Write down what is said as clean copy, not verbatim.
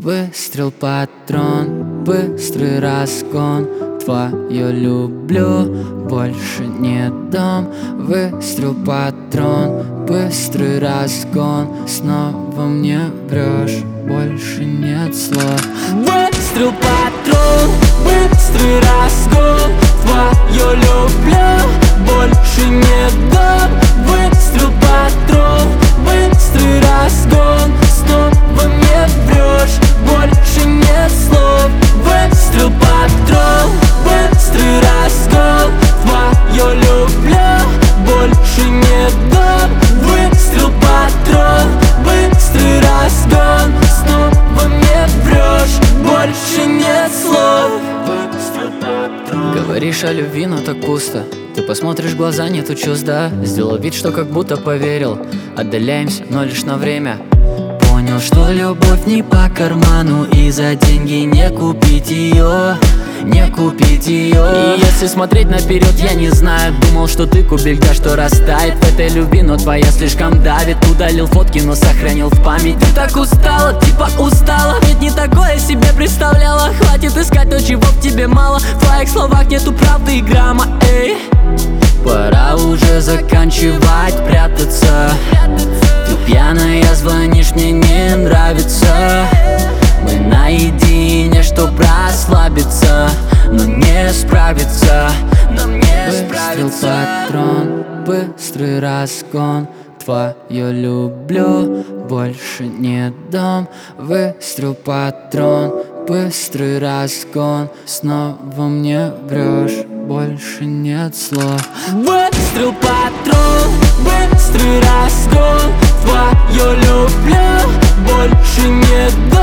Выстрел, патрон, быстрый разгон. Твое люблю, больше не дам. Выстрел, патрон, быстрый разгон. Снова мне врешь, больше нет слов. Выстрел, патрон, быстрый разгон. Твое люблю, больше не дам. Выстрел, патрон, быстрый разгон. Снова мне врешь, больше нет слов. Выстрел, патрон, быстрый разгон. Твое люблю, больше не дам. Выстрел, патрон, быстрый разгон. Снова мне врешь, больше нет слов. Говоришь о любви, но так пусто. Ты посмотришь в глаза, нету чувств, да? Сделал вид, что как будто поверил. Отдаляемся, но лишь на время. Понял, что любовь не по карману, и за деньги не купить ее, не купить ее. И если смотреть наперед, я не знаю. Думал, что ты кубик, да что растает в этой любви, но твоя слишком давит. Удалил фотки, но сохранил в память. Ты так устала, типа устала, ведь не такое себе представляла. Хватит искать то, чего в тебе мало. В твоих словах нету правды и грамма, эй. Пора уже заканчивать прятаться. Ты пьяная, звонишь, мне не нравится. Мы наедине, чтоб расслабиться, но не справиться, нам не справиться. Патрон, быстрый разгон. Твое люблю, больше не дам. Выстрел, патрон, быстрый разгон. Снова мне врешь, больше нет слов. Выстрел, патрон, быстрый разгон. Твое люблю, больше не дам.